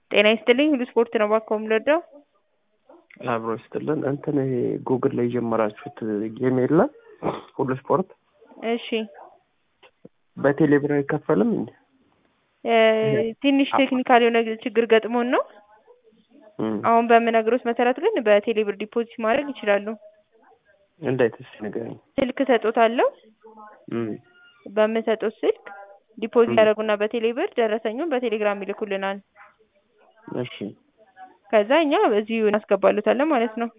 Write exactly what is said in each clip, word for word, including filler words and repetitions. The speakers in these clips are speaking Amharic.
ጤና ይስጥልኝ ሁሉ ስፖርት ነው ባክዎ የምንወደው። አብሮ ይስጥልን። እንትን ይሄ ጉግል ላይ የጀመራችሁት ጌም የለም ሁሉ ስፖርት? እሺ በቴሌ ብር አይከፈልም እንዴ? ትንሽ ቴክኒካል የሆነ ችግር ገጥሞን ነው። አሁን በምነግሮት መሰረት ግን በቴሌ ብር ዲፖዚት ማድረግ ይችላሉ። እንዴት እስኪ ንገረኝ። ስልክ ሰጥቶታለሁ። በምሰጡት ስልክ ዲፖዚት ያደርጉና በቴሌ ብር ደረሰኙን በቴሌግራም ይልኩልናል። እሺ ከዛ እኛ እዚሁ እናስገባሉታለን ማለት ነው።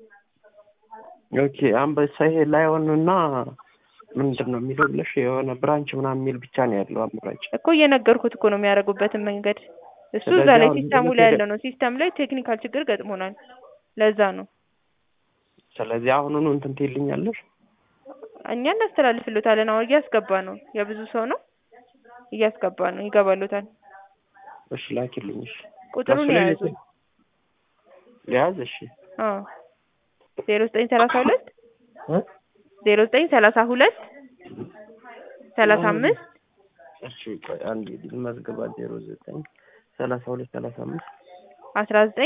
ኦኬ አንበሳ ይሄ ላይሆንና ምንድነው የሚለው ብለሽ የሆነ ብራንች ምናምን የሚል ብቻ ነው ያለው አማራጭ እኮ እየነገርኩት እኮ ነው የሚያደርጉበትን መንገድ። እሱ እዛ ላይ ሲስተሙ ላይ ያለው ነው። ሲስተም ላይ ቴክኒካል ችግር ገጥሞናል። ለዛ ነው። ስለዚህ አሁኑኑ እንትን ትይልኛለሽ? እኛ እናስተላልፍልዎታለን። አሁን እያስገባ ነው። የብዙ ሰው ነው እያስገባ ነው። ይገባሉታል። እሺ ላኪልኝ። እሺ ቁጥሩን ያዙ። ያዝ። እሺ አዎ ዜሮ ዘጠኝ ሰላሳ ሁለት ዜሮ ዘጠኝ ሰላሳ ሁለት ሰላሳ አምስት እሺ አንዴ መዝገባ ዜሮ ዘጠኝ ሰላሳ ሁለት ሰላሳ አምስት አስራ ዘጠኝ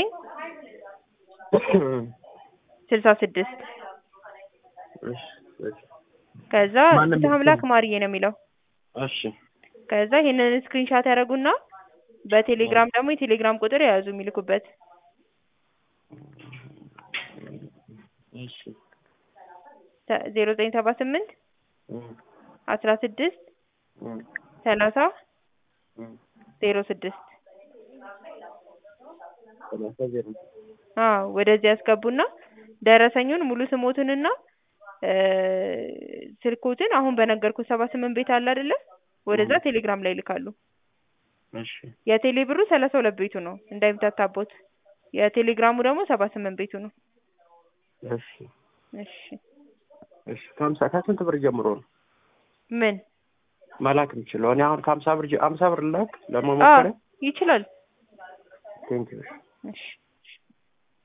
ስልሳ ስድስት እሺ ከዛ አምላክ ማርዬ ነው የሚለው። እሺ ከዛ ይሄንን ስክሪንሻት ያደርጉና በቴሌግራም ደግሞ የቴሌግራም ቁጥር ያዙ የሚልኩበት። እሺ ዜሮ ዘጠኝ ሰባ ስምንት አስራ ስድስት ሰላሳ ዜሮ ስድስት አዎ ወደዚህ ያስገቡና ደረሰኙን ሙሉ ስሞትንና ስልኮትን አሁን በነገርኩት ሰባ ስምንት ቤት አለ አይደለ? ወደዛ ቴሌግራም ላይ ይልካሉ። እሺ የቴሌ ብሩ ሰላሳ ሁለት ቤቱ ነው እንዳይምታታቦት። የቴሌግራሙ ደግሞ ሰባ ስምንት ቤቱ ነው። እሺ እሺ እሺ ከሀምሳ ከስንት ብር ጀምሮ ነው ምን መላክ የምችለው? እኔ አሁን ከሀምሳ ብር ሀምሳ ብር ላክ ለመሞከር ይችላል። ቴንክ ዩ። እሺ